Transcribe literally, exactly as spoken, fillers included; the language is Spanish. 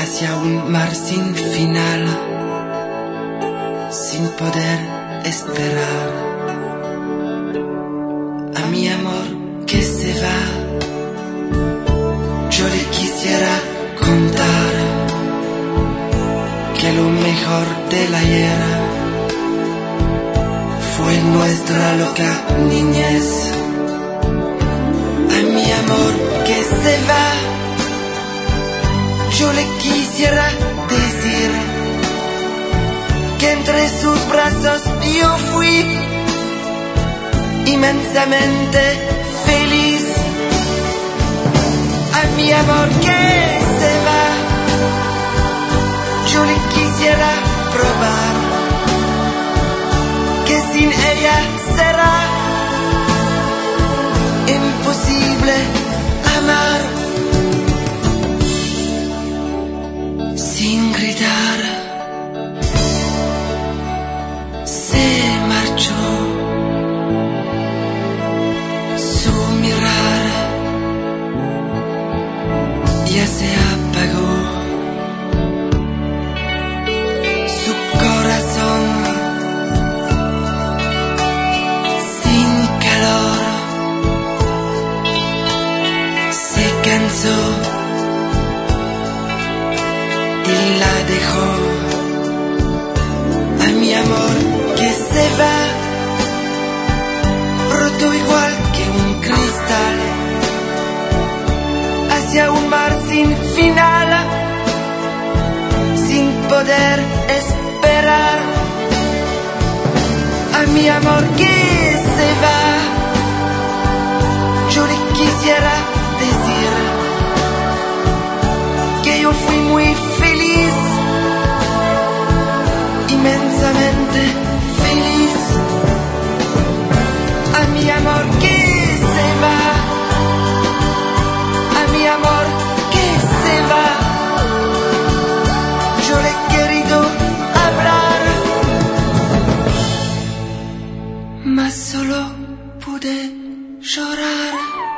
hacia un mar sin final, sin poder esperar a mi amor que se va. Yo le quisiera contar que lo mejor del ayer fue nuestra loca niñez. A mi amor que se va, yo le quisiera decir que entre sus brazos yo fui inmensamente feliz. A mi amor que se va, yo le quisiera probar que sin ella será imposible amar. Sin gritar se marchó, su mirar ya se apagó, su corazón sin calor se cansó y la dejó. A mi amor que se va, roto igual que un cristal, hacia un mar sin final, sin poder esperar. A mi amor que se va, yo le quisiera decir que yo fui muy feliz, inmensamente feliz. A mi amor que se va, a mi amor que se va, yo le he querido hablar, mas solo pude llorar.